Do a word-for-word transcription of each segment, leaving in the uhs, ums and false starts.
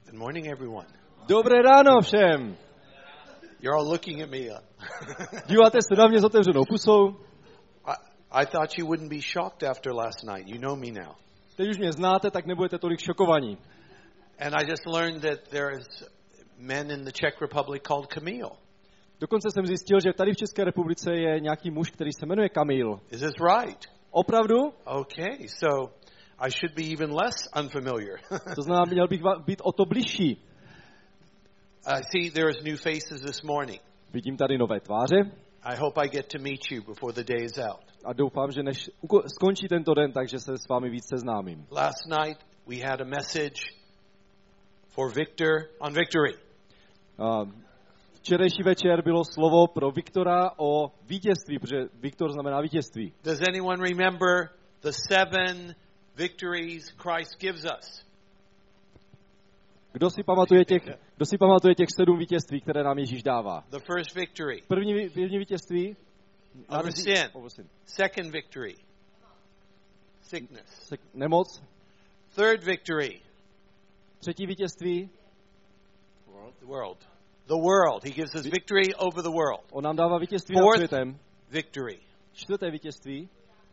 Good morning, everyone. Dobré ráno všem. You're all looking at me. Díváte se na mě s otevřenou pusou. I, I thought you wouldn't be shocked after last night. You know me now. Teď už mě znáte, tak nebudete tolik šokovaní. And I just learned that there is men in the Czech Republic called Kamil. Dokonce jsem zjistil, že tady v České republice je nějaký muž, který se jmenuje Kamil. Is this right? Opravdu? Okay, so I should be even less unfamiliar. To znamená, měl bych být o to bližší. I see there's new faces this morning. Vidím tady nové tváře. I hope I get to meet you before the day is out. A doufám, že než skončí tento den, takže se s vámi víc seznámím. Last night we had a message for Victor on victory. Uh, včerejší večer bylo slovo pro Viktora o vítězství, protože Viktor znamená vítězství. Does anyone remember the seven victories Christ gives us? Kdo si pamatuje těch, kdo si pamatuje těch sedm vítězství, které nám Ježíš dává? The first victory. První, první vítězství Over sin. Second victory. Sickness. Nemoc. Third victory. Třetí vítězství. The world. The world. He gives us victory over the world. On nám dává vítězství nad světem. Victory. Čtvrté vítězství.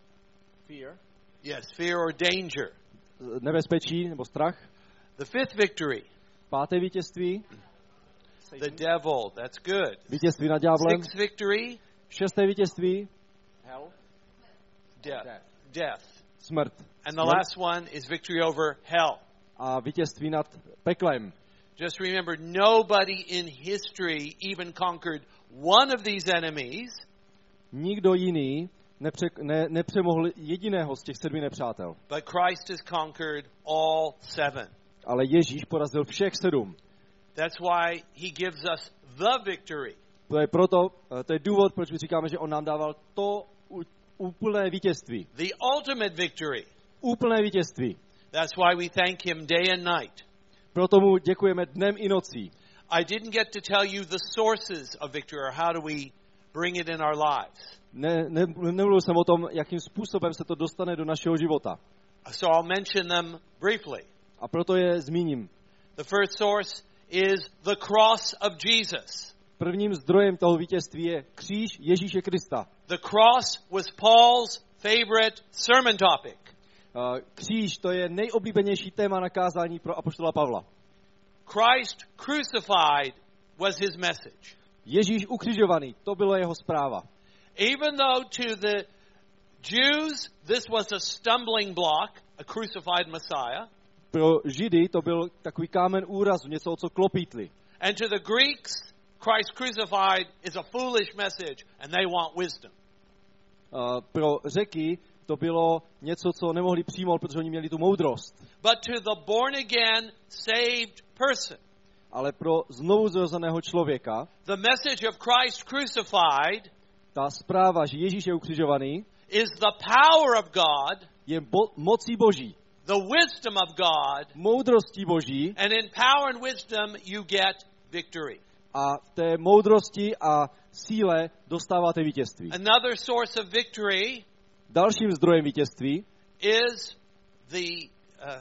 Fear. Yes, fear or danger. Nebezpečí nebo strach. The fifth victory. Páté vítězství. The devil. That's good. Vítězství nad ďáblem. Sixth victory. Šesté vítězství. Hell. Death. Death. Smrt. And the last one is victory over hell. A vítězství nad peklem. Just remember, nobody in history even conquered one of these enemies. Nikdo jiný nepře, ne, nepřemohl jediného z těch sedmi nepřátel. But Christ has conquered all seven. Ale Ježíš porazil všech sedm. That's why he gives us the victory. To je proto, to je důvod, proč my říkáme, že on nám dával to úplné vítězství. The ultimate victory. Úplné vítězství. That's why we thank him day and night. Proto mu děkujeme dnem i nocí. I didn't get to tell you the sources of victory or how do we bring it in our lives. Ne, ne, nemluvil jsem o tom, jakým způsobem se to dostane do našeho života. So I'll mention them briefly. A proto je zmíním. The first source is the cross of Jesus. Prvním zdrojem toho vítězství je kříž Ježíše Krista. The cross was Paul's favorite sermon topic. Uh, kříž to je nejoblíbenější téma na kázání pro apoštola Pavla. Christ crucified was his message. Ježíš ukřižovaný, to bylo jeho zpráva. Even though to the Jews this was a stumbling block, a crucified Messiah. Pro Židy to byl takový kámen úrazu, něco, co klopítli. And to the Greeks, Christ crucified is a foolish message and they want wisdom. Uh, pro Řeky to bylo něco, co nemohli přijmout, protože oni měli tu moudrost. But to the born again, saved person, ale pro znovuzrozeného člověka, the message of Christ crucified, ta zpráva, že Ježíš je ukřižovaný, is the power of God, je bo- mocí Boží, the wisdom of God, moudrostí Boží, and in power and wisdom you get victory. A v té moudrosti a síle dostáváte vítězství. Another source of victory, dalším zdrojem vítězství, is the uh,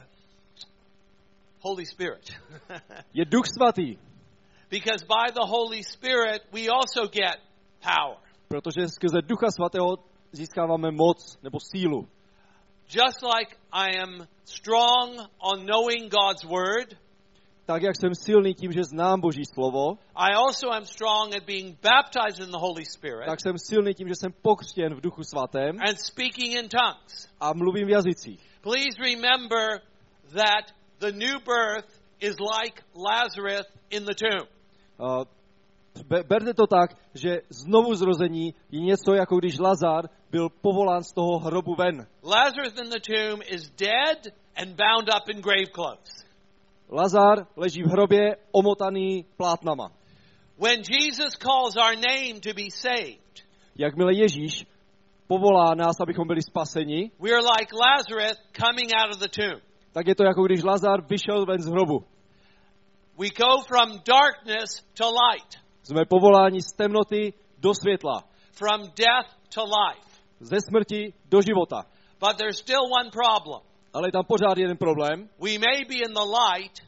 Holy Spirit. je Duch Svatý. Because by the Holy Spirit we also get power. Protože skrze Ducha Svatého získáváme moc nebo sílu. Just like I am strong on knowing God's word, tak jak jsem silný tím, že znám Boží slovo, I also am strong at being baptized in the Holy Spirit. tak jsem silný tím, že jsem pokřtěn v Duchu Svatém and speaking in tongues. A mluvím v jazycích. Please remember that the new birth is like Lazarus in the tomb. Uh, berte to tak, že znovu zrození je něco, jako když Lazar byl povolán z toho hrobu ven. Lazarus in the tomb is dead and bound up in grave clothes. Lazar leží v hrobě omotaný plátnama. When Jesus calls our name to be saved, jakmile Ježíš povolá nás, abychom byli spaseni, we are like Lazarus coming out of the tomb. tak je to jako když Lazar vyšel ven z hrobu. We go from darkness to light. Jsme povoláni z temnoty do světla. From death to life. Ze smrti do života. But there's still one problem. Ale je tam pořád jeden problém. We may be in the light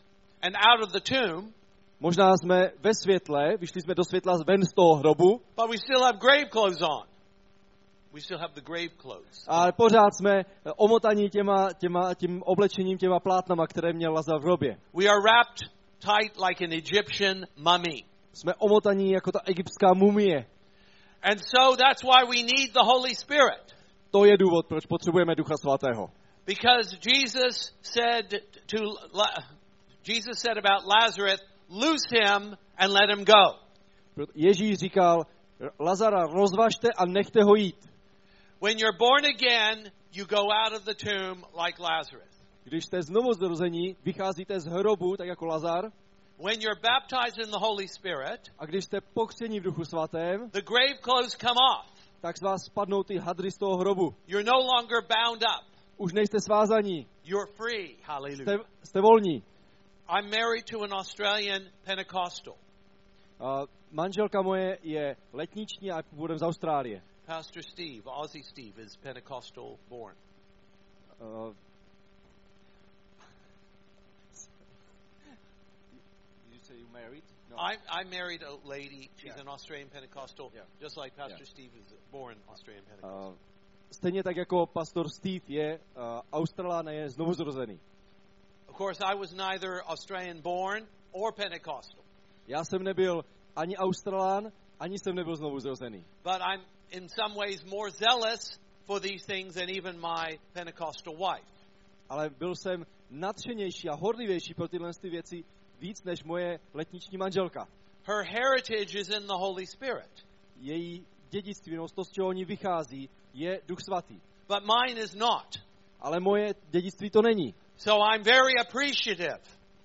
and out of the tomb, možná jsme ve světle, vyšli jsme do světla ven z toho hrobu, but we still have grave clothes on. We still have the grave clothes. ale pořád jsme omotaní těma, těma, tím oblečením, těma plátnama, které měl Lazar v hrobě. We are wrapped tight like an Egyptian mummy. Jsme omotaní jako ta egyptská mumie. And so that's why we need the Holy Spirit. To je důvod, proč potřebujeme Ducha Svatého. Because Jesus said to Jesus said about Lazarus, loose him and let him go. Ježíš říkal, Lazara rozvažte a nechte ho jít. When you're born again, you go out of the tomb like Lazarus. Když jste znovu zrození, vycházíte z hrobu, tak jako Lazar. When you're baptized in the Holy Spirit, a když jste pokřtěni v Duchu Svatém, the grave clothes come off. tak z vás spadnou ty hadry z toho hrobu. You're no longer bound up. Už nejste svázaní. You're free. Hallelujah. Jste, jste volní. I'm married to an Australian Pentecostal. Uh, manželka moje je letniční a původem z Austrálie. Pastor Steve, Aussie Steve, is Pentecostal born. Uh, Married? No. I, I married a lady. She's Yeah. an Australian Pentecostal, Yeah. just like Pastor Yeah. Steve is born Australian Pentecostal. Uh, stejně tak jako pastor Steve je uh, Australán a je znovuzrozený. Of course, I was neither Australian born or Pentecostal, Já jsem nebyl ani Australán, ani jsem nebyl znovuzrozený. but I'm in some ways more zealous for these things than even my Pentecostal wife. Ale byl jsem nadšenější a horlivější pro tyhle ty věci víc než moje letniční manželka. Her heritage is in the Holy Spirit, Její dědictví, no, to, z čeho oni vychází, je Duch Svatý. but mine is not. Ale moje dědictví to není. So I'm very appreciative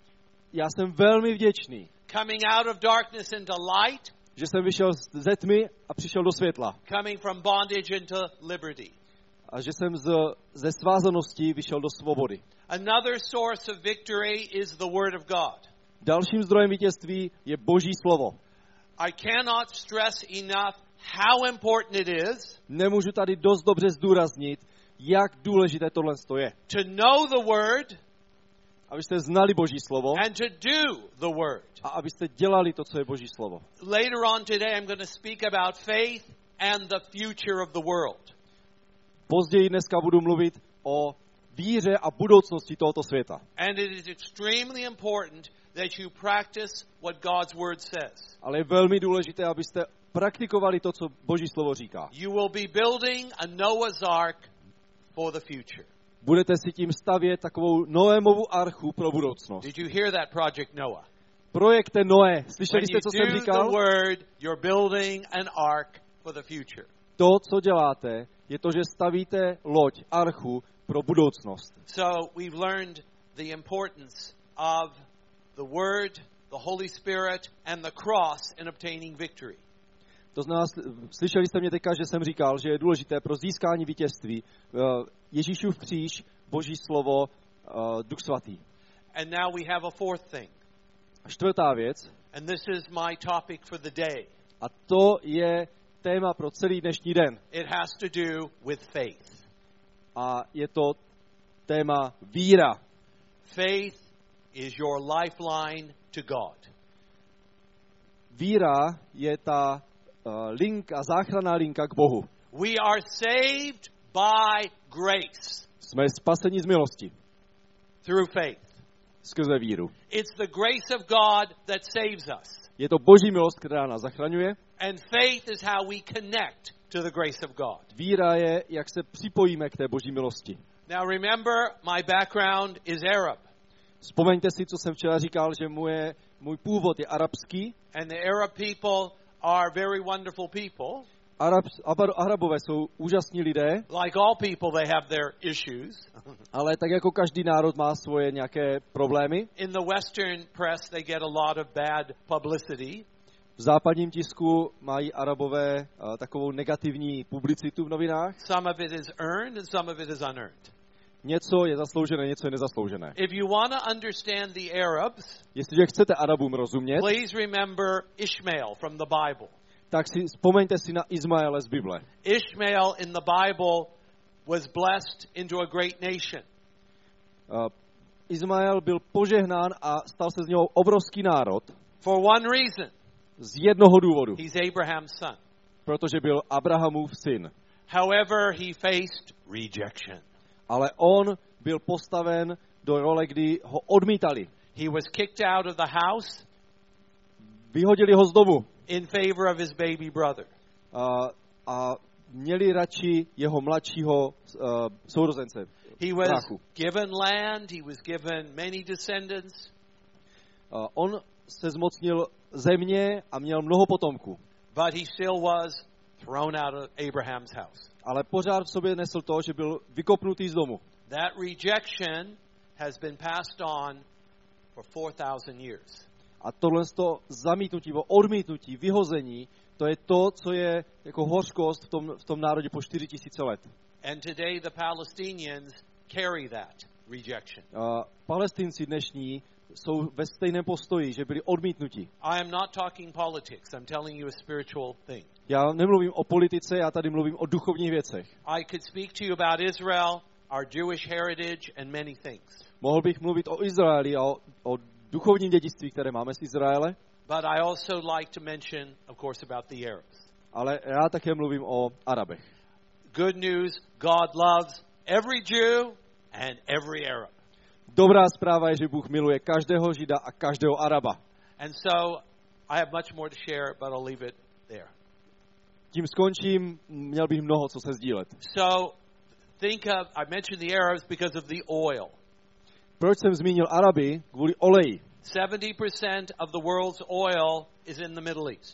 Já jsem velmi vděčný, coming out of darkness into light, že jsem vyšel z- ze tmy a přišel do světla. coming from bondage into liberty. A že jsem z, ze svázanosti vyšel do svobody. Another source of victory is the Word of God. Dalším zdrojem vítězství je Boží slovo. I cannot stress enough how important it is Nemůžu tady dost dobře zdůraznit, jak důležité tohle je. to know the Word Abyste znali Boží slovo and to do the Word. a abyste dělali to, co je Boží slovo. Later on today, I'm going to speak about faith and the future of the world. Později dneska budu mluvit o víře a budoucnosti tohoto světa. And it is extremely important that you practice what God's Word says. Ale je velmi důležité, abyste praktikovali to, co Boží slovo říká. You will be building a Noah's Ark for the future. Budete si tím stavět takovou Noémovu archu pro budoucnost. Did you hear that, Project Noah? Projekte Noé. Slyšeli When jste, you co jsem do the říkal? Word, you're building an ark for the future. To, co děláte, je to, že stavíte loď, archu pro budoucnost. So we've learned the importance of the Word, the Holy Spirit, and the cross in obtaining victory. To znamená, slyšeli jste mě teďka, že jsem říkal, že je důležité pro získání vítězství Ježíšův kříž, Boží slovo, Duch Svatý. And now we have a fourth thing. A čtvrtá věc, And this is my topic for the day. a to je téma pro celý dnešní den. It has to do with faith. A je to téma víra. Faith is your lifeline to God. Víra je ta uh, linka, záchranná linka k Bohu. We are saved by grace Jsme spaseni z milosti through faith. skrze víru. It's the grace of God that saves us. Je to Boží milost, která nás zachraňuje. And faith is how we connect to the grace of God. Víra je, jak se připojíme k té Boží milosti. Now remember, my background is Arab. Vzpomeňte si, co jsem včera říkal, že moje, můj původ je arabský. And the Arab people are very wonderful people. Arab, Arabové jsou úžasní lidé, Like all people, they have their issues. ale tak jako každý národ má svoje nějaké problémy. In the Western press, they get a lot of bad publicity. V západním tisku mají Arabové uh, takovou negativní publicitu v novinách. Some of it is earned and some of it is unearned. Něco je zasloužené, něco je nezasloužené. If you want to understand the Arabs, Jestliže chcete Arabům rozumět, please remember Ishmael from the Bible. tak si vzpomeňte si na Izmaele z Bible. Ishmael in the Bible was blessed into a great nation. Uh, Izmael byl požehnán a stal se z něho obrovský národ. For one reason. Z jednoho důvodu. He's Abraham's son. Protože byl Abrahamův syn. However, he faced rejection. Ale on byl postaven do role, kdy ho odmítali. He was kicked out of the house. Vyhodili ho z domu. In favor of his baby brother. A, a měli radši jeho mladšího uh, sourozence. He was bráchu. given land, he was given many descendants. Uh, on se zmocnil země a měl mnoho potomků. But he still was thrown out of Abraham's house. Ale pořád v sobě nesl to, že byl vykopnutý z domu. That rejection has been passed on for four thousand years. A tohle to zamítnutí, odmítnutí, vyhození, to je to, co je jako hořkost v tom, v tom národě po čtyři tisíce let. And today the Palestinians carry that rejection. Uh, Palestinci dnešní jsou ve stejném postoji, že byli odmítnutí. I am not talking politics. I'm telling you a spiritual thing. Já nemluvím o politice, já tady mluvím o duchovních věcech. I could speak to you about Israel, our Jewish heritage and many things. Mohl bych mluvit o Izraeli a o, o duchovním dědictví, které máme z Izraele. But I also like to mention, of course, about the Arabs. Ale já také mluvím o Arabech. Good news, God loves every Jew and every Arab. Dobrá zpráva je, že Bůh miluje každého Žida a každého Araba. And so I have much more to share, but I'll leave it there. Tím skončím, měl bych mnoho co se sdílet. So think of, I mentioned the Arabs because of the oil. Proč jsem zmínil Araby? Kvůli oleji. seventy percent of the world's oil is in the Middle East.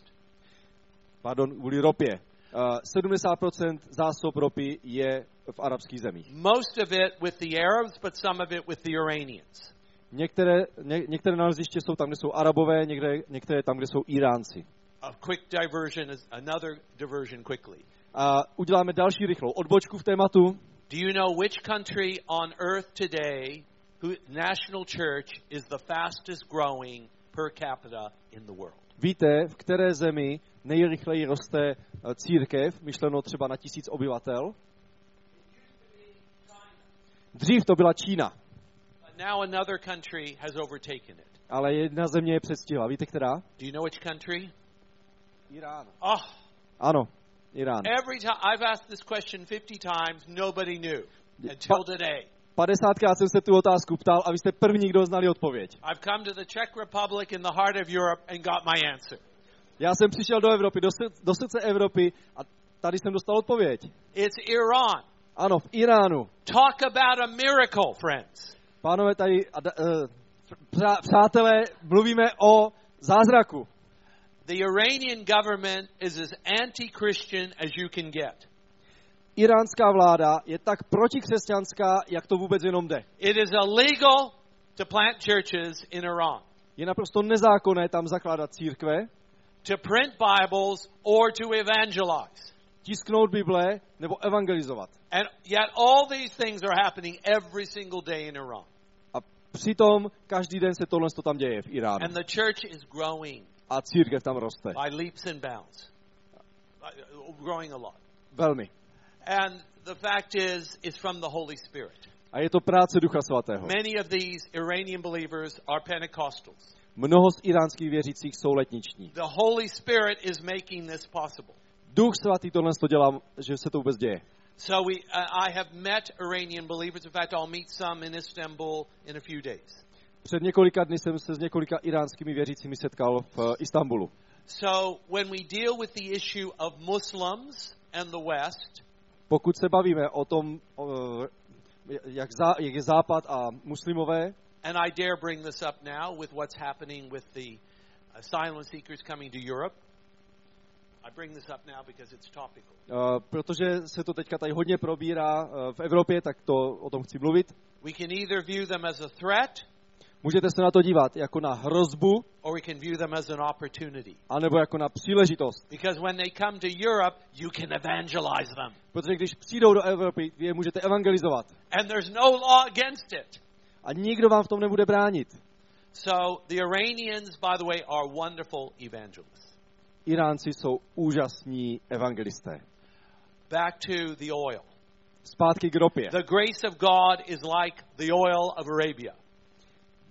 Pardon, kvůli ropě. Uh, sedmdesát procent zásob ropy je v arabských zemích. Most of it with the Arabs, but some of it with the Iranians. Některé, ně, některé naleziště jsou tam, kde jsou Arabové, některé, některé tam, kde jsou Iránci. A quick diversion is another diversion quickly. A uděláme další rychlou odbočku v tématu. Do you know which country on earth today, who national church is the fastest growing per capita in the world? Víte, v které zemi nejrychleji roste církev, myšleno třeba na tisíc obyvatel? Dřív to byla Čína. Now another country has overtaken it. Ale jedna země je předstihla. Víte, která? Do you know which country? Irán. Oh, Ano, Irán. every time I've asked this question fifty times, nobody knew until today. padesátkrát jsem se tu otázku ptal a vy jste první, kdo znali odpověď. I've come to the Czech Republic in the heart of Europe and got my answer. Já jsem přišel do Evropy, do, sr- do srdce Evropy a tady jsem dostal odpověď. It's Iran. Ano, v Iránu. Talk about a miracle, friends. Pánové tady, a, uh, přá, přátelé, mluvíme o zázraku. The Iranian government is as anti-Christian as you can get. Iránská vláda je tak protikřesťanská, jak to vůbec jenom jde. It is illegal to plant churches in Iran, Je naprosto nezákonné tam zakládat církve, to print Bibles or to evangelize. tisknout Bible nebo evangelizovat. And yet all these things are happening every single day in Iran. A přitom každý den se tohle tam děje v Iránu. And the church is growing A církev tam roste. by leaps and bounds. Uh, Growing a lot. Velmi. And the fact is, it's from the Holy Spirit. A je to práce Ducha Svatého. Many of these Iranian believers are Pentecostals. Mnoho z iránských věřících jsou letniční. The Holy Spirit is making this possible. Duch Svatý tohle to dělá, že se to vůbec děje. So we, uh, I have met Iranian believers. In fact, I'll meet some in Istanbul in a few days. Před několika dny jsem se s několika iránskými věřícími setkal v uh, Istanbulu. So when we deal with the issue of Muslims and the West, Pokud se bavíme o tom, uh, jak, zá, jak je Západ a muslimové, and I dare bring this up now with what's happening with the asylum seekers coming to Europe. I bring this up now because it's topical. Uh, protože se to teďka tady hodně probírá uh, v Evropě, tak to o tom chci mluvit. We can either view them as a threat, Můžete se na to dívat jako na hrozbu, or we can view them as an opportunity. anebo jako na příležitost. Because when they come to Europe, you can evangelize them. Protože když přijdou do Evropy, vy je můžete evangelizovat. And there's no law against it. A nikdo vám v tom nebude bránit. So the Iranians, by the way, are wonderful evangelists. Iránci jsou úžasní evangelisté. Back to the oil. Zpátky k ropě. The grace of God is like the oil of Arabia.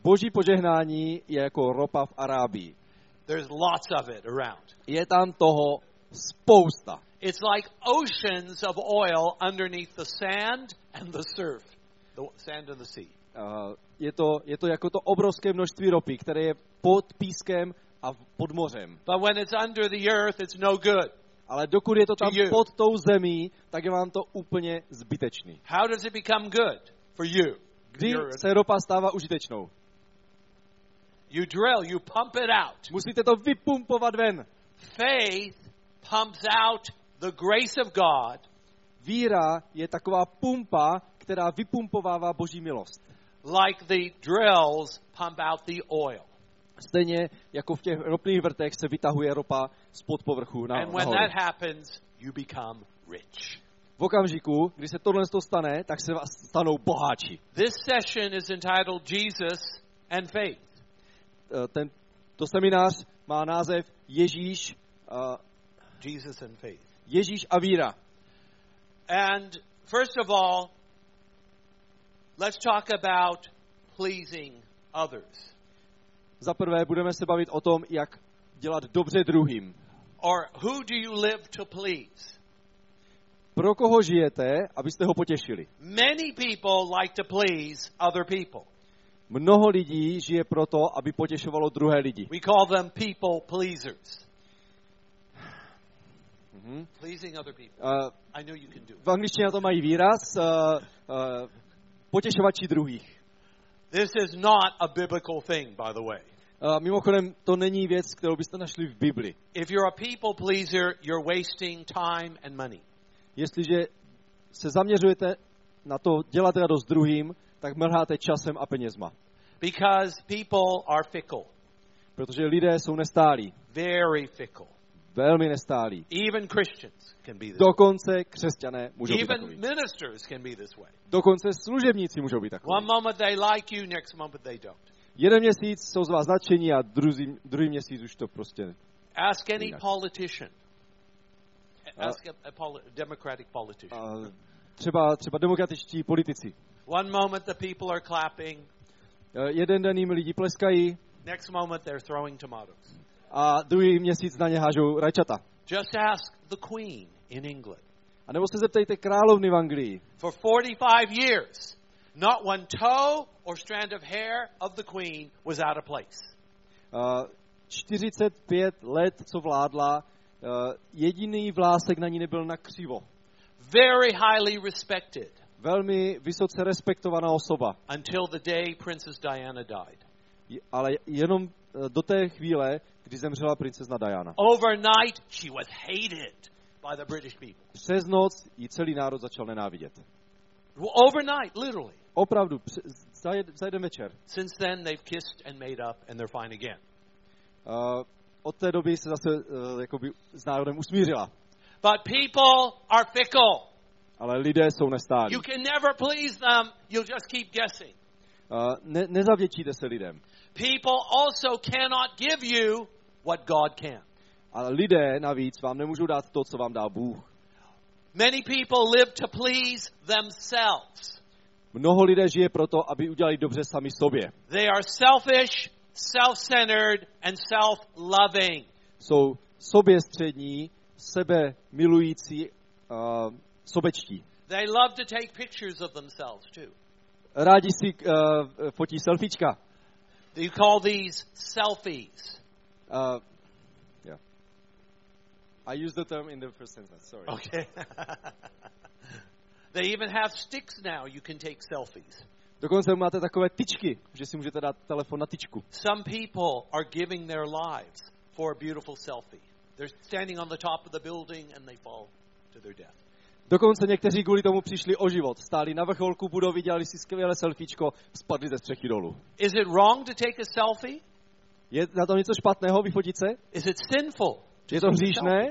Boží požehnání je jako ropa v Arábii. There's lots of it around. Je tam toho spousta. It's like oceans of oil underneath the sand and the surf. The sand and the sea. Uh, je, to, je to jako to obrovské množství ropy, které je pod pískem a pod mořem. But when it's under the earth, it's no good. Ale dokud je to tam you. pod tou zemí, tak je vám to úplně zbytečný. How does it become good for you? Kdy You're- se ropa stává užitečnou? You drill, you pump it out. Musíte to vypumpovat ven. Faith pumps out the grace of God Víra je taková pumpa, která vypumpovává Boží milost. like the drills pump out the oil. Stejně jako v těch ropných vrtech se vytahuje ropa spod povrchu na, And when nahoru. that happens, you become rich. V okamžiku, kdy se tohle stane, tak se vás stanou boháči. This session is entitled Jesus and Faith. Eh, Ten, to seminář má název Ježíš, uh, Jesus and Faith. Ježíš a víra. And first of all, let's talk about pleasing others. Za prvé budeme se bavit o tom, jak dělat dobře druhým. Or who do you live to please? Pro koho žijete, abyste ho potěšili? Many people like to please other people. Mnoho lidí žije proto, aby potěšovalo druhé lidi. We call them people pleasers. Mhm. Pleasing other people. Uh, I know you can do it. v angličtině na to mají výraz uh, uh, potěšovači druhých. This is not a biblical thing, by the way. Uh, mimochodem, to není věc, kterou byste našli v Bibli. If you're a people pleaser, you're wasting time and money. Jestliže se zaměřujete na to dělat radost druhým, tak mrháte časem a penězma. Because people are fickle, Protože lidé jsou nestálí. very fickle. Velmi nestálí. Even Christians can be this way. Dokonce křesťané můžou být Even takový. ministers can be this way. Dokonce služebníci můžou být takový. One moment they like you, next moment they don't. Jeden měsíc jsou z vás nadšení a druhý, druhý měsíc už to prostě... Ask any Jinak. politician. Ask a, a poli- democratic politician. Uh, třeba, třeba demokratičtí politici. One moment the people are clapping, Uh, jeden den jim lidi pleskají next moment they're throwing tomatoes. a druhý měsíc na ně hážou rajčata. Just ask the Queen in England. A nebo se zeptejte královny v Anglii. For forty-five years, not one toe or strand of hair of the Queen was out of place. Uh, čtyřicet pět let, co vládla, uh, jediný vlásek na ní nebyl na křivo. Very highly respected Velmi vysoce respektovaná osoba, until the day Princess Diana died. Je- ale jenom uh, do té chvíle, kdy zemřela princezna Diana. Overnight, she was hated by the British people. Přes noc ji celý národ začal nenávidět. Overnight, literally. Opravdu, pře- za, jed, za jeden večer. Since then, they've kissed and made up, and they're fine again. Uh, od té doby se zase uh, jakoby s národem usmířila. But people are fickle. Ale lidé jsou nestálí. You can never please them. You'll just keep guessing. Uh, ne, nezavděčíte se lidem. People also cannot give you what God can. Ale lidé navíc vám nemůžou dát to, co vám dá Bůh. Many people live to please themselves. Mnoho lidé žije proto, aby udělali dobře sami sobě. They are selfish, self-centered, and self-loving. Jsou soběstřední, sebe milující, uh, sobečtí. They love to take pictures of themselves too. Rádi si uh, fotí selfiečka. You call these selfies. Uh, yeah. I used the term in the first sentence, sorry. Okay. They even have sticks now. You can take selfies. Dokonce máte takové tyčky, že si můžete dát telefon na tyčku. Some people are giving their lives for a beautiful selfie. They're standing on the top of the building and they fall to their death. Dokonce někteří kvůli tomu přišli o život. Stáli na vrcholku budovy, dělali si skvělé selfiečko, spadli ze střechy dolů. Is it wrong to take a selfie? Je na tom něco špatného, vyfotit se? Is it sinful? Je to hříšné?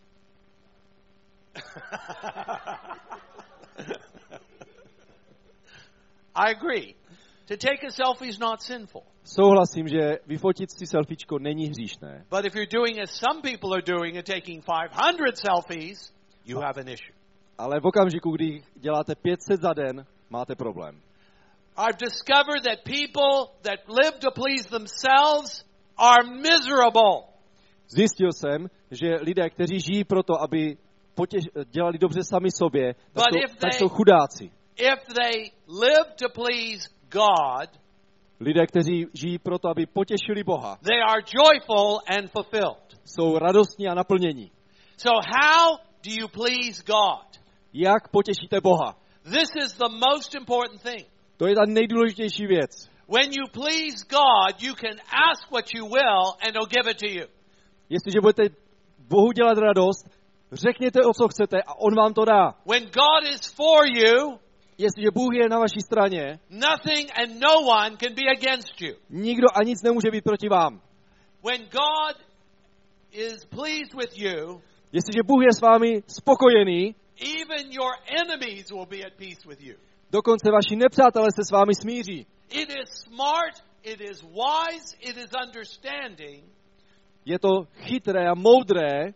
I agree. To take a selfie is not sinful. Souhlasím, že vyfotit si selfiečko není hříšné. But if you're doing as some people are doing and taking five hundred selfies, you have an issue. Ale v okamžiku, kdy děláte pět set za den, máte problém. I've discovered that people that live to please themselves are miserable. Zjistil jsem, že lidé, kteří žijí proto, aby potěž, dělali dobře sami sobě, tak, But jsou, if tak they- jsou chudáci. If they live to please God, Lidé, kteří žijí proto, aby potěšili Boha, they are joyful and fulfilled. jsou radostní a naplnění. So how do you please God? Jak potěšíte Boha? This is the most important thing. To je ta nejdůležitější věc. When you please God, you can ask what you will and he'll give it to you. Jestliže budete Bohu dělat radost, řekněte, o co chcete a on vám to dá. When God is for you, Jestliže Bůh je na vaší straně, nothing and no one can be against you. nikdo a nic nemůže být proti vám. When God is pleased with you, Jestliže Bůh je s vámi spokojený, even your enemies will be at peace with you. dokonce vaši nepřátelé se s vámi smíří. It is smart, it is wise, it is understanding Je to chytré a moudré,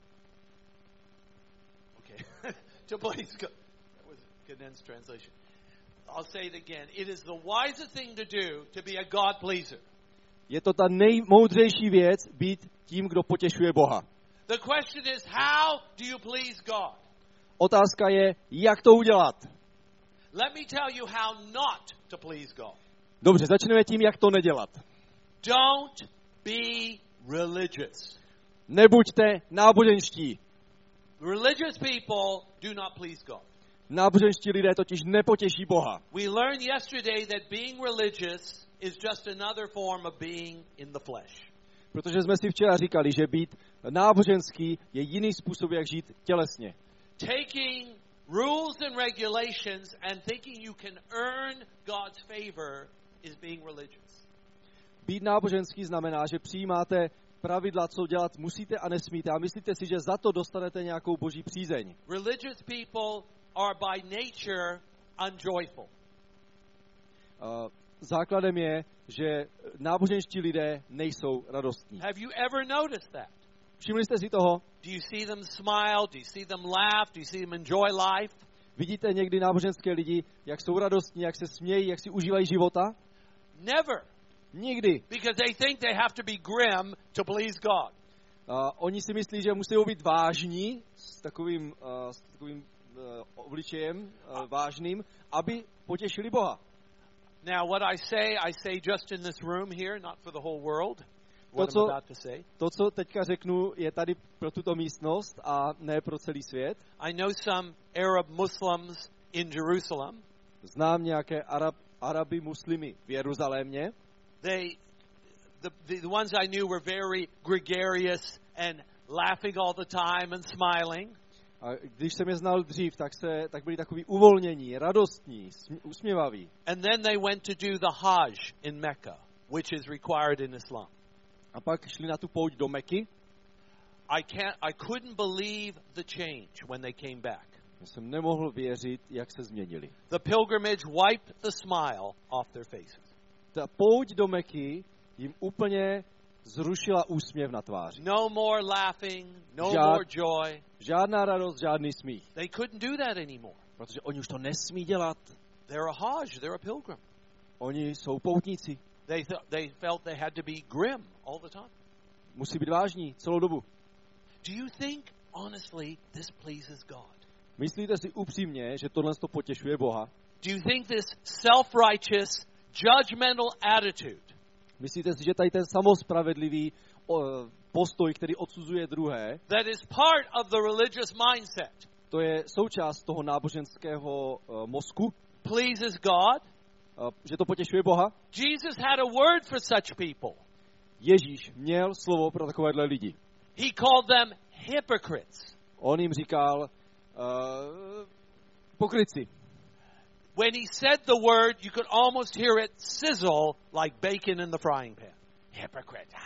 okay. to please God. That was a condensed translation. I'll say it again. It is the wisest thing to do to be a God pleaser. je to ta nejmoudřejší věc být tím, kdo potěšuje Boha. The question is, how do you please God? Otázka je, jak to udělat. Let me tell you how not to please God. Dobře, začneme tím, jak to nedělat. Don't be religious. Nebuďte náboženští. Religious people do not please God. Náboženští lidé totiž nepotěší Boha. We learned yesterday that being religious is just another form of being in the flesh. Protože jsme si včera říkali, že být náboženský je jiný způsob, jak žít tělesně. Taking rules and regulations and thinking you can earn God's favor is being religious. Být náboženský znamená, že přijímáte pravidla, co dělat musíte a nesmíte a myslíte si, že za to dostanete nějakou boží přízeň. Religious people are by nature unjoyful. Uh, základem je, že náboženští lidé nejsou radostní. Have you ever noticed that? Všimli jste si toho? Do you see them smile? Do you see them laugh? Do you see them enjoy life? Vidíte někdy náboženské lidi, jak jsou radostní, jak se smějí, jak si užívají života? Never. Nikdy. Because they think they have to be grim to please God. Uh, oni si myslí, že musí být vážní, s takovým, uh, s takovým uh, obličejem uh, vážným, aby potěšili Boha. Now, what I say, I say just in this room here, not for the whole world. What To, I'm co, about to say. to, co teďka řeknu, je tady pro tuto místnost a ne pro celý svět. I know some Arab Muslims in Jerusalem. Znám nějaké Arab, Araby, muslimy v Jeruzalémě. They, the, the the ones I knew were very gregarious and laughing all the time and smiling. A když jsem je znal dřív, tak, se, tak byli takový uvolnění, radostní, sm, usměvaví. And then they went to do the Hajj in Mecca, which is required in Islam. A pak šli na tu pouť do Meky. I can't, I couldn't believe the change when they came back. Já jsem nemohl věřit, jak se změnili. The pilgrimage wiped the smile off their faces. Ta pouť do Meky jim úplně zrušila úsměv na tváři. No more laughing, no Žád- more joy. Žádná radost, žádný smích. They couldn't do that anymore. Protože oni už to nesmí dělat. They're a Hajj, they're a pilgrim. Oni jsou poutníci. They, th- they felt they had to be grim all the time. Musí být vážní celou dobu. Do you think, honestly, this pleases God? Myslíte si upřímně, že tohle to potěšuje Boha? Do you think this self-righteous, judgmental attitude Myslíte si, že tady ten samospravedlivý o, postoj, který odsuzuje druhé, that is part of the religious mindset to je součást toho náboženského uh, mozku, pleases God? uh, že to potěšuje Boha? Jesus had a word for such people. Ježíš měl slovo pro takovéhle lidi. He called them hypocrites. On jim říkal uh, pokrytci. When he said the word, you could almost hear it sizzle like bacon in the frying pan. Hypocrite.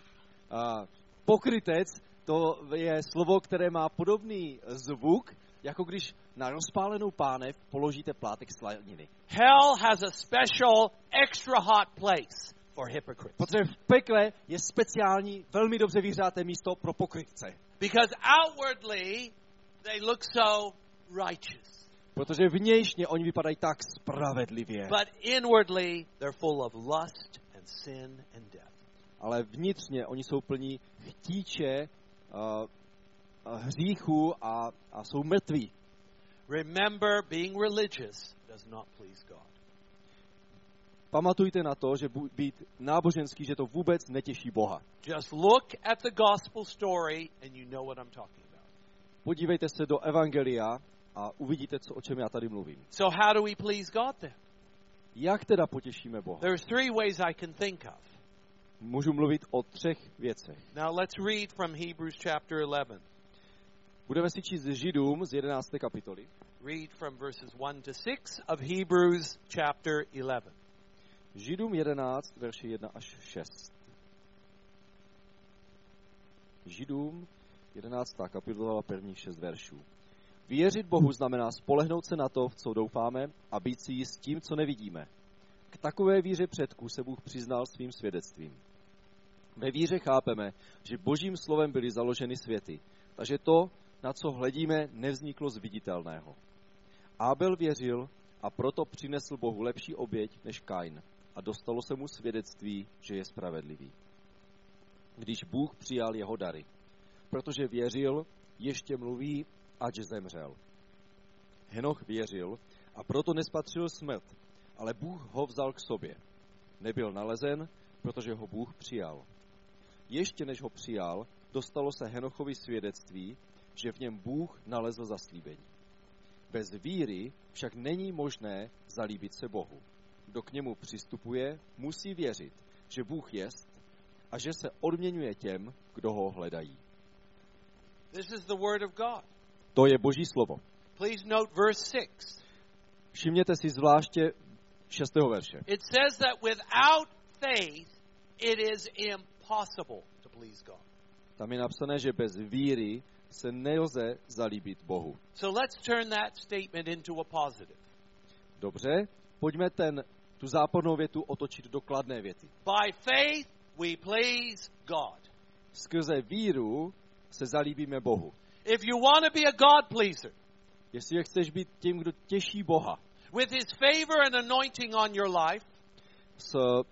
Uh, pokrytec, to je slovo, které má podobný zvuk, jako když na rozpálenou pánev položíte plátek slaniny. Hell has a special, extra hot place for hypocrites. Protože v pekle je speciální, velmi dobře vyhřáté místo pro pokrytce. Because outwardly, they look so righteous. Protože vnějšně oni vypadají tak spravedlivě. But inwardly they're full of lust and sin and death. Ale vnitřně oni jsou plní chtíče, uh, uh, hříchu a, a jsou mrtví. Remember, being religious does not please God. Pamatujte na to, že být náboženský, že to vůbec netěší Boha. Just look at the gospel story and you know what I'm talking about. Podívejte se do evangelia a uvidíte, co, o čem já tady mluvím. So how do we please God then? Jak teda potěšíme Boha? There's three ways I can think of. Můžu mluvit o třech věcech. Now let's read from Hebrews chapter eleven. Budeme si číst Židům z jedenácté kapitoly. Read from verses one to six of Hebrews chapter eleven. Židům jedenáct, verše jedna až šest. Židům jedenáctá kapitola, prvních šest veršů. Věřit Bohu znamená spolehnout se na to, v co doufáme, a být si jist tím, co nevidíme. K takové víře předků se Bůh přiznal svým svědectvím. Ve víře chápeme, že Božím slovem byly založeny světy, takže to, na co hledíme, nevzniklo z viditelného. Abel věřil a proto přinesl Bohu lepší oběť než Kain a dostalo se mu svědectví, že je spravedlivý. Když Bůh přijal jeho dary, protože věřil, ještě mluví, ať zemřel. Henoch věřil a proto nespatřil smrt, ale Bůh ho vzal k sobě. Nebyl nalezen, protože ho Bůh přijal. Ještě než ho přijal, dostalo se Henochovi svědectví, že v něm Bůh nalezl zaslíbení. Bez víry však není možné zalíbit se Bohu. Kdo k němu přistupuje, musí věřit, že Bůh jest a že se odměňuje těm, kdo ho hledají. This is the word of God. To je Boží slovo. Please note verse six. Všimněte si zvláště šestého verše. It says that without faith it is impossible to please God. Tam je napsané, že bez víry se nelze zalíbit Bohu. So let's turn that statement into a positive. Dobře, pojďme ten, tu zápornou větu otočit do kladné věty. By faith we please God. Skrze víru se zalíbíme Bohu. If you want to be a God pleaser, jestli chceš být tím, kdo těší Boha, with his favor and anointing on your life, s, uh,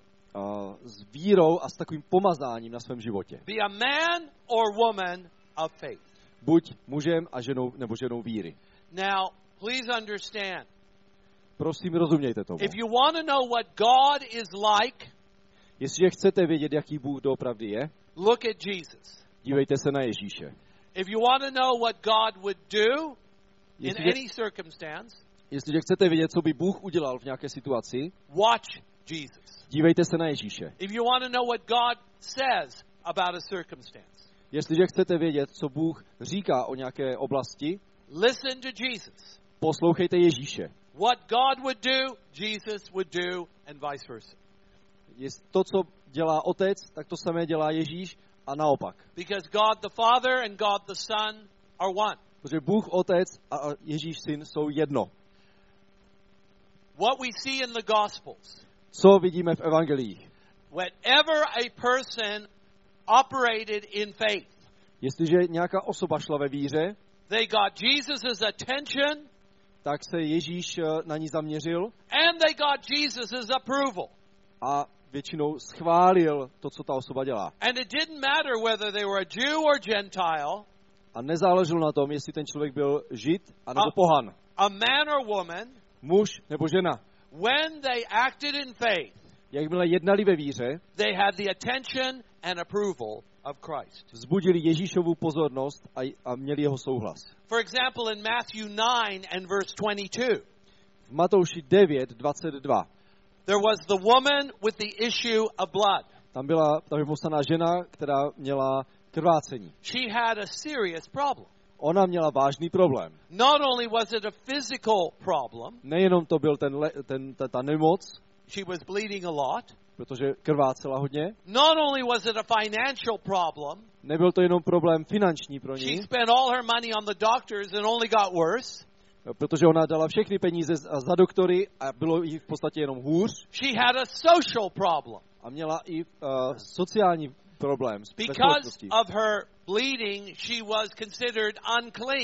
s vírou a s takovým pomazáním na svém životě. Be a man or woman of faith. Buď mužem a ženou nebo ženou víry. Now, please understand. Prosím, rozumějte tomu. If you want to know what God is like, jestliže chcete vědět, jaký Bůh doopravdy je, look at Jesus. Dívejte se na Ježíše. If you want to know what God would do in jestliže, any circumstance, jestliže chcete vědět, co by Bůh udělal v nějaké situaci, watch Jesus. Dívejte se na Ježíše. If you want to know what God says about a circumstance, jestliže chcete vědět, co Bůh říká o nějaké oblasti, listen to Jesus. Poslouchejte Ježíše. What God would do, Jesus would do, and vice versa. To, co dělá Otec, tak to samé dělá Ježíš a naopak. Because God the Father and God the Son are one. Protože Bůh Otec a Ježíš Syn jsou jedno. What we see in the Gospels. Co vidíme v evangelích? Whenever a person operated in faith, jestliže nějaká osoba šla ve víře, they got Jesus' attention, tak se Ježíš na ní zaměřil, and they got Jesus' approval. A většinou schválil to, co ta osoba dělá. And it didn't matter whether they were a Jew or Gentile. A nezáleželo na tom, jestli ten člověk byl Žid a nebo pohan. A man or woman. Muž nebo žena. When they acted in faith, jakmile jednali ve víře, they had the attention and approval of Christ. Vzbudili Ježíšovu pozornost a, a měli jeho souhlas. For example, in Matthew nine and verse twenty-two. V Matouši devět dvacet dva. There was the woman with the issue of blood. Tam byla tam je popsaná žena, která měla krvácení. She had a serious problem. Ona měla vážný problém. Not only was it a physical problem. Nejenom to byl ten, ten ta, ta nemoc. She was bleeding a lot. Protože krvácela hodně. Not only was it a financial problem. Nebyl to jenom problém finanční pro ní. She spent all her money on the doctors and only got worse. Protože ona dala všechny peníze za doktory a bylo jí v podstatě jenom hůř. She had a social problem. A měla i uh, sociální problém. Because of her bleeding, she was considered unclean.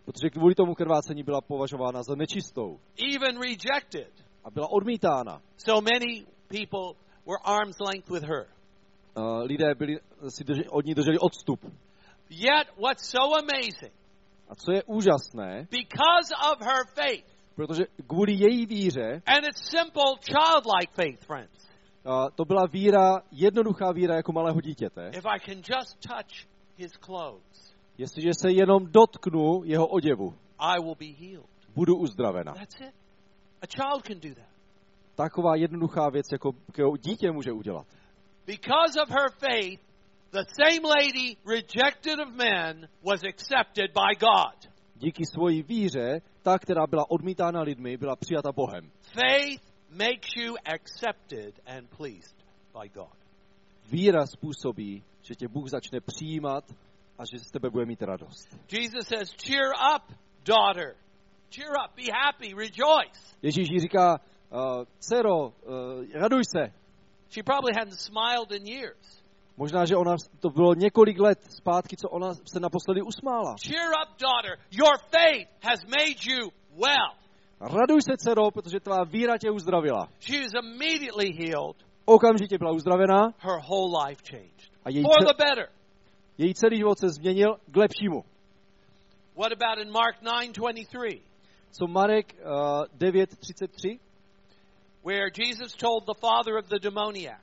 Protože kvůli tomu krvácení byla považována za nečistou. even rejected. A byla odmítána. So many people were arm's length with her. Uh, lidé byli, si drži, od ní drželi odstup. Yet, what's so amazing, A co je úžasné, because of her faith, protože kvůli její víře, and it's simple childlike faith, friends. uh, to byla víra, jednoduchá víra jako malého dítěte. If I can just touch his clothes, Jestliže se jenom dotknu jeho oděvu, I will be healed. budu uzdravena. That's it. A child can do that. Taková jednoduchá věc, jako kterou dítě může udělat. Because of her faith, the same lady rejected of men was accepted by God. Díky svojí víře, ta, která byla odmítána lidmi, byla přijata Bohem. Faith makes you accepted and pleased by God. Víra způsobí, že tě Bůh začne přijímat a že z tebe bude mít radost. Jesus says, cheer up, daughter. Cheer up, be happy, rejoice. Ježíš jí říká, uh, dcero, uh, raduj se. She probably hadn't smiled in years. Možná, že ona, to bylo několik let zpátky, co ona se naposledy usmála. Cheer up, daughter. Your faith has made you well. Raduj se, dcero, protože tvá víra tě uzdravila. She was immediately healed. Okamžitě byla uzdravená Her whole life changed. a její, For ce- the better. její celý život se změnil k lepšímu. What about in Mark nine twenty-three, Co Marek uh, devět třicet tři, where Jesus told the father of the demoniac,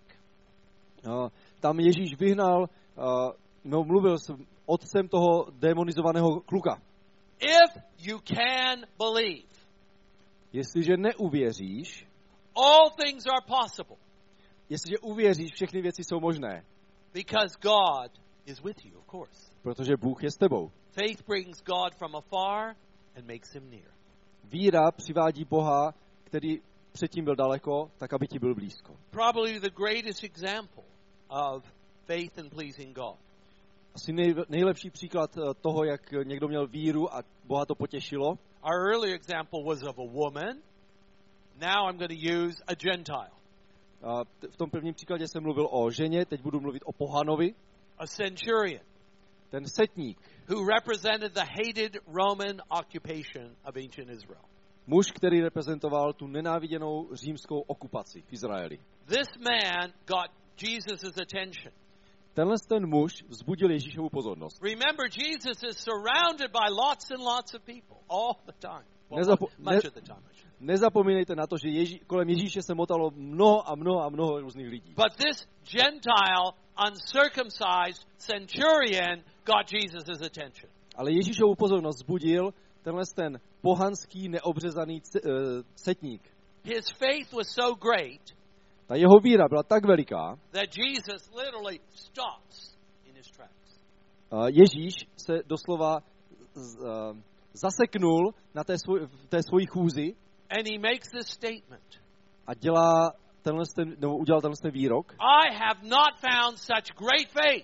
uh, tam Ježíš vyhnal, uh, no, mluvil s otcem toho demonizovaného kluka. if you can believe, Jestliže neuvěříš, all things are possible jestliže uvěříš, všechny věci jsou možné, because God is with you, of course. protože Bůh je s tebou. Faith brings God from afar and makes him near. Víra přivádí Boha, který předtím byl daleko, tak aby ti byl blízko. Probably the greatest example of faith and pleasing God. Asi nej, nejlepší příklad uh, toho, jak někdo měl víru a Boha to potěšilo. Our earlier example was of a woman. Now I'm going to use a Gentile, Uh, t- v tom prvním příkladě jsem mluvil o ženě, teď budu mluvit o pohanovi. a centurion, Ten setník, who represented the hated Roman occupation of ancient Israel. muž, který reprezentoval tu nenáviděnou římskou okupaci v Izraeli. This man got Jesus' attention. Tenhle ten muž vzbudil Ježíšovu pozornost. Remember, Jesus is surrounded by lots and lots of people all the time. Well, Nezapo- much ne- of the time. I should say. Nezapomínejte na to, že Ježí, kolem Ježíše se motalo mnoho a mnoho a mnoho různých lidí. But this Gentile, uncircumcised centurion got Jesus' attention. Ale Ježíšovu pozornost vzbudil tenhle ten pohanský, neobřezaný c- uh, setník. His faith was so great Ta jeho víra byla tak veliká, that Jesus literally stops in his tracks. uh, Ježíš se doslova z, uh, zaseknul na té, svoj, v té svojí chůzi And he makes this statement. a dělá tenhle ten, nebo udělal tenhle ten výrok. I have not found such great faith,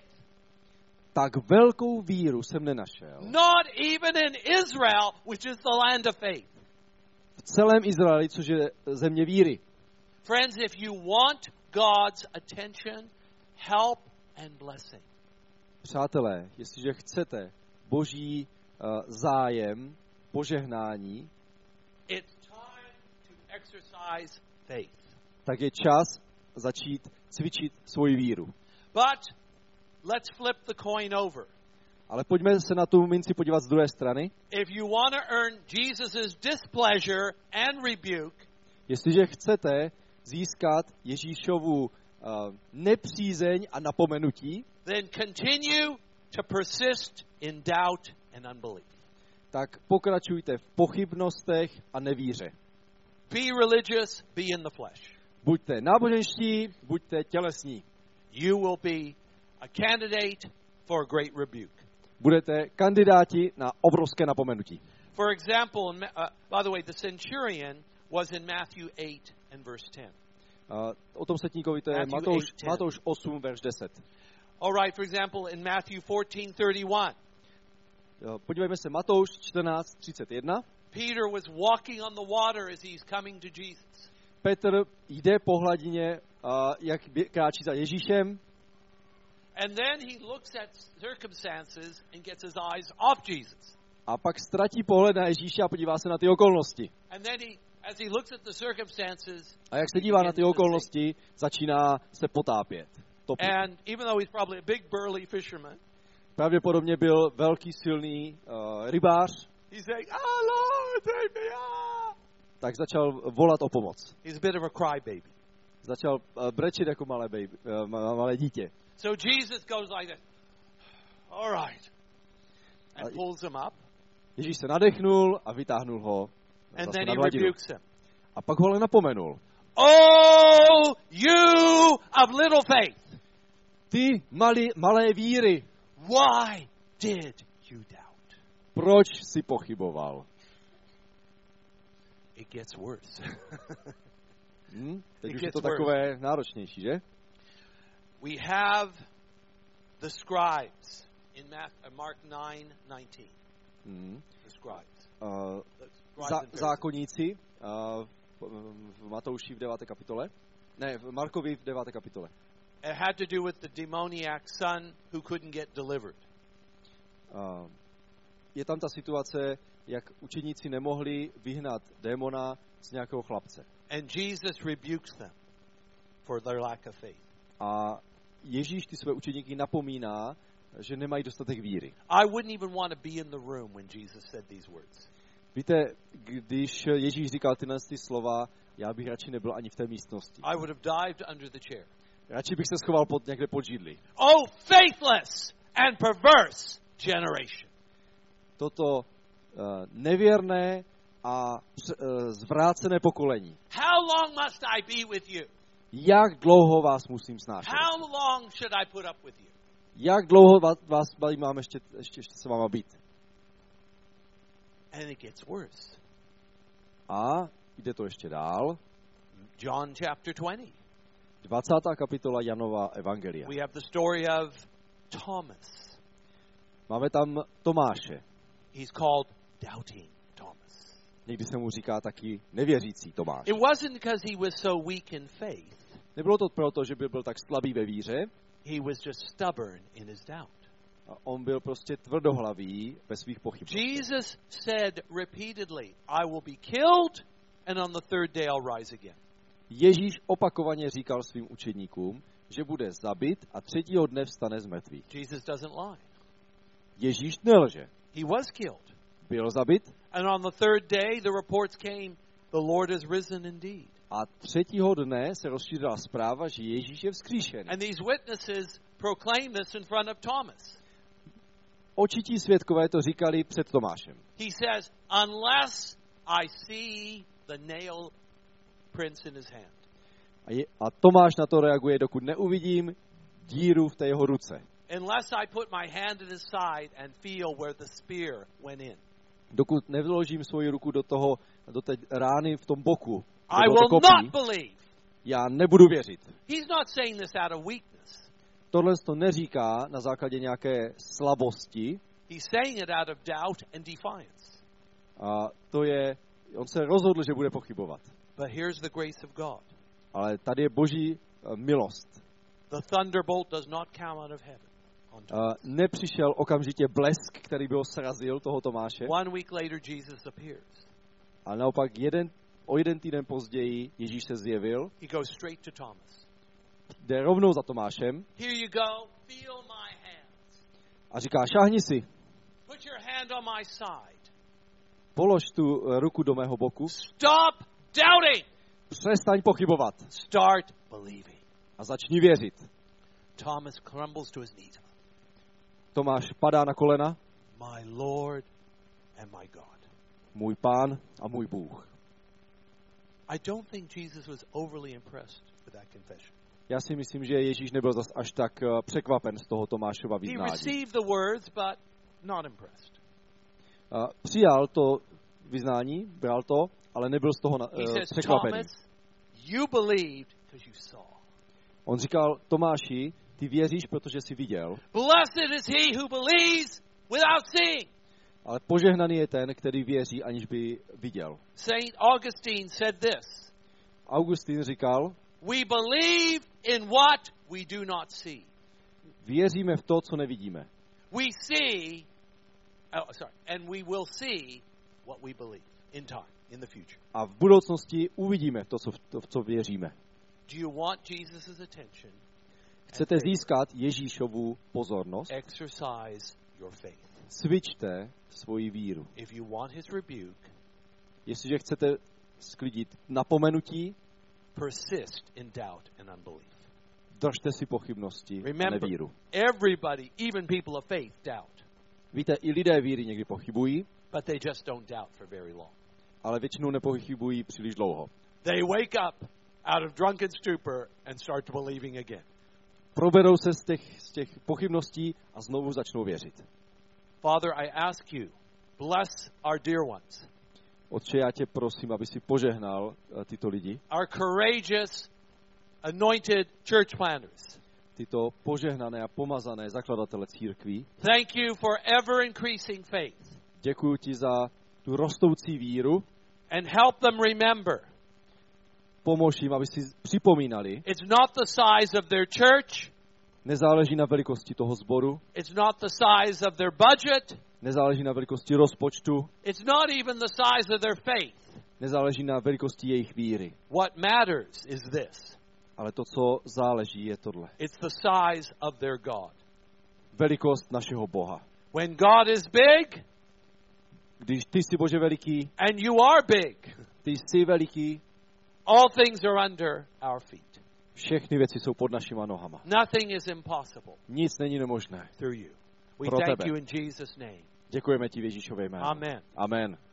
Tak velkou víru jsem nenašel not even in Israel, which is the land of faith. v celém Izraeli, což je země víry. Friends, if you want God's attention, help and blessing, Přátelé, jestliže chcete boží uh, zájem, požehnání, it's time to exercise faith. tak je čas začít cvičit svoji víru. But let's flip the coin over. Ale pojďme se na tu minci podívat z druhé strany. If you want to earn Jesus' displeasure and rebuke, Jestliže chcete získat Ježíšovu uh, nepřízeň a napomenutí, then continue to persist in doubt and unbelief. tak pokračujte v pochybnostech a nevíře. Be religious, be in the flesh. Buďte náboženští, buďte tělesní. You will be a candidate for a great rebuke. Budete kandidáti na obrovské napomenutí. For example, in, Ma- uh, by the way, the centurion was in Matthew eight and verse ten. Uh, o tom setníkovi to je Matthew Matouš, eight ten. Matouš osm, verš deset. All right, for example, in Matthew fourteen thirty-one, Uh, podívejme se, Matouš čtrnáct třicet jedna. Peter was walking on the water as he's coming to Jesus. Petr jde po hladině, uh, jak bě- kráčí za Ježíšem, And then he looks at circumstances and gets his eyes off Jesus. A pak ztratí pohled na Ježíše a podívá se na ty okolnosti. And then he, as he looks at the circumstances, A jak se dívá na ty okolnosti, začíná se potápět. Topit. and even though he's probably a big burly fisherman, Pravděpodobně byl velký, silný uh, rybář, he's saying, "Oh Lord, save me!" Ah! tak začal volat o pomoc. He's a bit of a crybaby. Začal uh, brečet jako malé, baby, uh, malé dítě. So Jesus goes like this. All right. And pulls him up. Ježíš se nadechnul a vytáhnul ho And zase then na he hladinu. rebukes him. A pak ho ale napomenul. Oh, you of little faith. Ty mali, malé víry, Why did you doubt? proč jsi pochyboval? It gets worse. Hm? Teď It už je gets to worse. takové náročnější, že? We have the scribes in Mark nine nineteen. Hm. The scribes. Uh, The scribes Zá, and Pharisees. zákonníci uh, v, v Matouši v deváté kapitole, ne, v Markovi v deváté kapitole. It had to do with the demoniac son who couldn't get delivered. Uh, je tam ta situace, jak učeníci nemohli vyhnat démona z nějakého chlapce. And Jesus rebukes them for their lack of faith. A Ježíš ty své učeníky napomíná, že nemají dostatek víry. I wouldn't even want to be in the room when Jesus said these words. Víte, když Ježíš říkal tyhle ty slova, já bych radši nebyl ani v té místnosti. I would have dived under the chair. Radši bych se schoval pod, někde pod židli. Oh, faithless and perverse generation. Toto uh, nevěrné a uh, zvrácené pokolení. How long must I be with you? Jak dlouho vás musím snášet? How long should I put up with you? Jak dlouho vás, vás mám ještě, ještě, ještě se váma být? And it gets worse. A jde to ještě dál. John chapter twenty. dvacátá kapitola Janova evangelia. We have the story of Thomas. Máme tam Tomáše. He's called Doubting Thomas. Někdy se mu říká taky nevěřící Tomáš. It wasn't because he was so weak in faith. Nebylo to proto, že by byl tak slabý ve víře, He was just stubborn in his doubt. a on byl prostě tvrdohlavý ve svých pochybnostech. Jesus said repeatedly, I will be killed, and on the third day I'll rise again. Ježíš opakovaně říkal svým učedníkům, že bude zabit a třetího dne vstane z mrtvých. Jesus doesn't lie. Ježíš nelže. He was killed. Byl zabit And on the third day, the reports came, the Lord has risen indeed. a třetího dne se rozšířila zpráva, že Ježíš je vzkříšený. And these witnesses proclaimed this in front of Thomas. Očití svědkové to říkali před Tomášem. He says, unless I see the nail prints in his hand. A, je, a Tomáš na to reaguje, dokud neuvidím díru v té jeho ruce. Unless I put my hand in his side and feel where the spear went in. Dokud nevložím svoji ruku do toho, do té rány v tom boku, I do toho will kopí, not believe. já nebudu věřit. He's not saying this out of weakness. Tohle to neříká na základě nějaké slabosti, He's saying it out of doubt and defiance. a to je, on se rozhodl, že bude pochybovat. But here's the grace of God. Ale tady je boží uh, milost. The thunderbolt does not come out of heaven. on Uh, Thomas. nepřišel okamžitě blesk, který by ho srazil, toho Tomáše, One week later, Jesus appears. a naopak jeden, o jeden týden později Ježíš se zjevil, He goes straight to Thomas. jde rovnou za Tomášem Here you go. Feel my hands. a říká, šáhni si, Put your hand on my side. polož tu uh, ruku do mého boku, Stop doubting. přestaň pochybovat Start believing. a začni věřit. Thomas crumbles to his knees. Tomáš padá na kolena, My Lord and my God. můj pán a můj Bůh. I don't think Jesus was overly impressed with that confession. Já si myslím, že Ježíš nebyl zas až tak uh, překvapen z toho Tomášova He vyznání. received the words, but not impressed. Uh, přijal to vyznání, bral to, ale nebyl z toho na, He uh, says, překvapený. Thomas, you believed because you saw. On říkal, Tomáši, ty věříš, protože jsi viděl, Blessed is he who believes without seeing. ale požehnaný je ten, který věří, aniž by viděl. Saint Augustine said this. Augustín říkal, We believe in what we do not see. věříme v to, co nevidíme. We see oh, sorry. And we will see what we believe in time, in the future. A v budoucnosti uvidíme to, co, to, v co věříme. Do you want Jesus' attention? Chcete získat Ježíšovu pozornost? Exercise your faith. Cvičte svoji víru. If you want his rebuke, Jestliže chcete sklidit napomenutí, persist in doubt and unbelief. držte si pochybnosti a Remember, nevíru. everybody, even people of faith, doubt. Víte, i lidé víry někdy pochybují, But they just don't doubt for very long. ale většinou nepochybují příliš dlouho. They wake up out of drunken stupor and start believing again. Proberou se z těch, z těch pochybností a znovu začnou věřit. Father, I ask you, bless our dear ones, Otče, já tě prosím, aby si požehnal uh, tyto lidi, our courageous, anointed church planters. tyto požehnané a pomazané zakladatele církví. Thank you for ever increasing faith. Děkuji ti za tu rostoucí víru. And help them remember, Pomož jim, aby si připomínali, it's not the size of their church, nezáleží na velikosti toho sboru, it's not the size of their budget, nezáleží na velikosti rozpočtu, it's not even the size of their faith. nezáleží na velikosti jejich víry. What matters is this. Ale to, co záleží, je tohle. It's the size of their God. Velikost našeho Boha. When God is big Když ty jsi, Bože, veliký, and you are big, ty jsi veliký, all things are under our feet. všechny věci jsou pod našima nohama. Nothing is impossible Nic není nemožné. through you. We Pro thank tebe. you in Jesus' name. Děkujeme ti v Ježíšově jménu. Amen. Amen.